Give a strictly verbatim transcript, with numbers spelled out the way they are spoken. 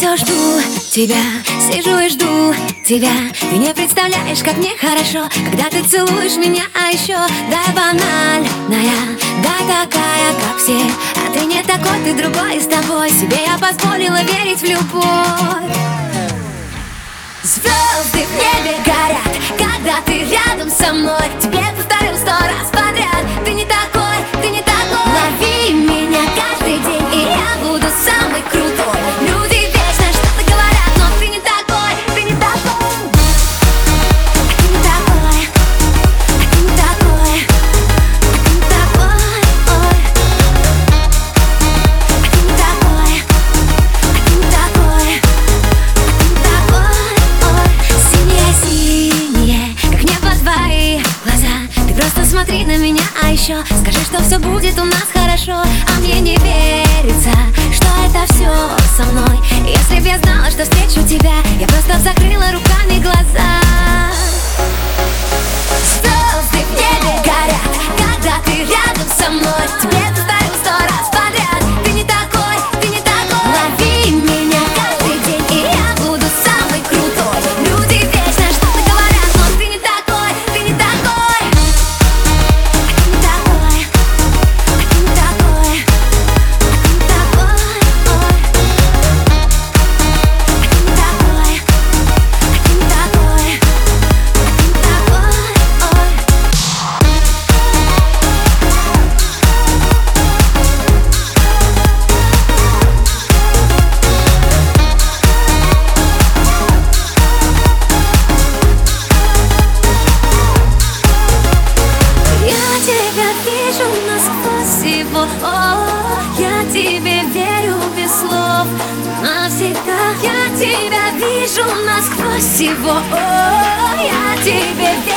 все жду тебя, сижу и жду тебя. Ты не представляешь, как мне хорошо, когда ты целуешь меня, а еще дай банальная, дай такая, как все. А ты не такой, ты другой, и с тобой себе я позволила верить в любовь. Звезды в небе горят, когда ты рядом со мной. Тебе повторю сто раз подряд: ты не такой, ты не такой. Лови меня каждый день, и я буду самый крутой. Люди вечно что-то говорят, но ты не такой, ты не такой. А ты не такой, а ты не такой, а ты не такой, ой. А ты не такой, а ты не такой, а ты не такой, ой. Синее-синее, как небо твои глаза. Ты просто смотри на меня, а еще скажи, что все будет у нас хорошо. А мне не верится, что это все со мной. Если б я знала, что встречу тебя, я просто б закрыла руками глаза. Звезды в небе горят, когда ты рядом со мной. Тебе повторю сто раз подряд: ты не такой, ты не такой. Лови меня каждый день, и я буду самый крутой. Люди вечно что-то говорят, но ты не такой, ты не такой. А ты не такой, а ты не такой, а ты не такой, ой. А ты не такой, а ты не такой, а ты не такой, ой. Я тебя вижу насквозь всего, о, я тебе верю без слов навсегда. Я тебя вижу насквозь всего, о, я тебе верю.